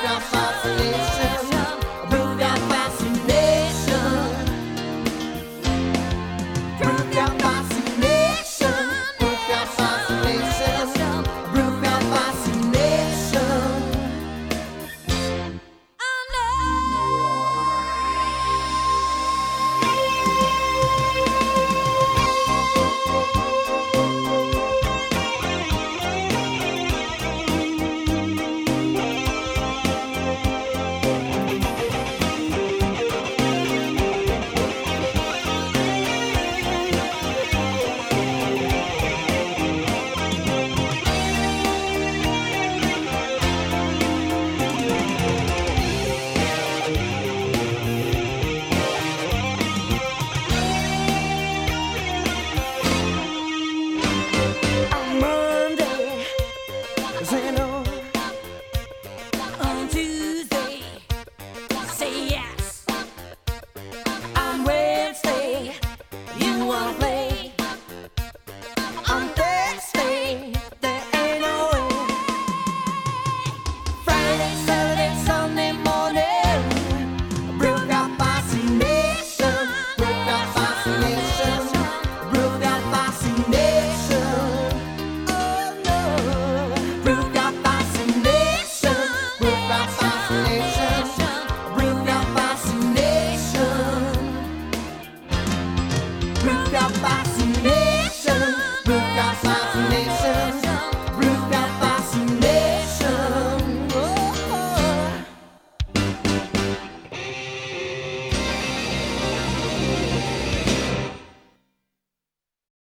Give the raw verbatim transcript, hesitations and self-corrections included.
your fascination. Prove your fascination. Prove your fascination. Prove your fascination. Prove your fascination. On Tuesday, say yes. On Wednesday, you wanna play. On Thursday, there ain't no way. Friday, Saturday, Sunday morning, Prove your fascination. Prove your fascination. Prove your fascination. oh no. Prove your fascination. Prove your fascination. Prove your fascination. Prove your fascination. Prove your fascination.